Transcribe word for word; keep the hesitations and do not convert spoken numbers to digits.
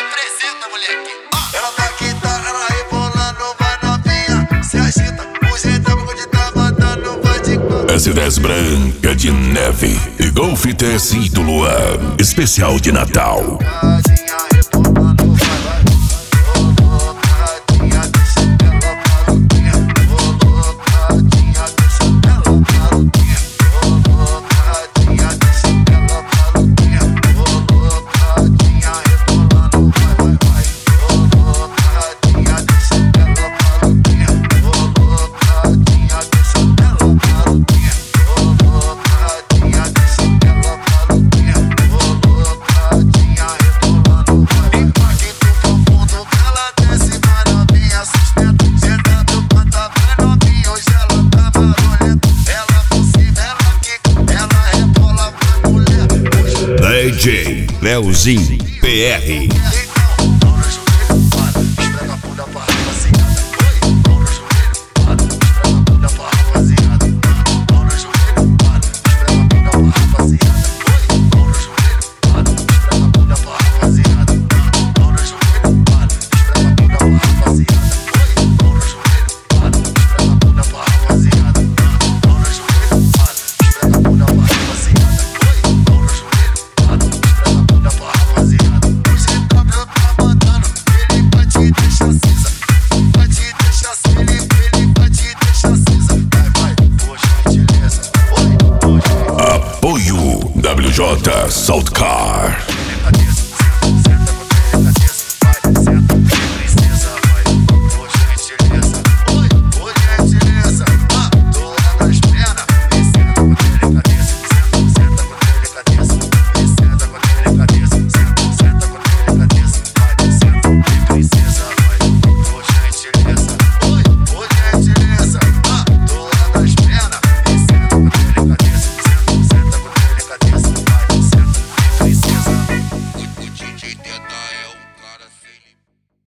representa, moleque. Ela tá quitada, ela rebolando, vai novinha. Se agita, o jeitão onde tá mandando, vai de quatro. S dez Branca de Neve e Golf T S do Luan, especial de Natal. D J Leozinho P R. Apoio W J Saltcar.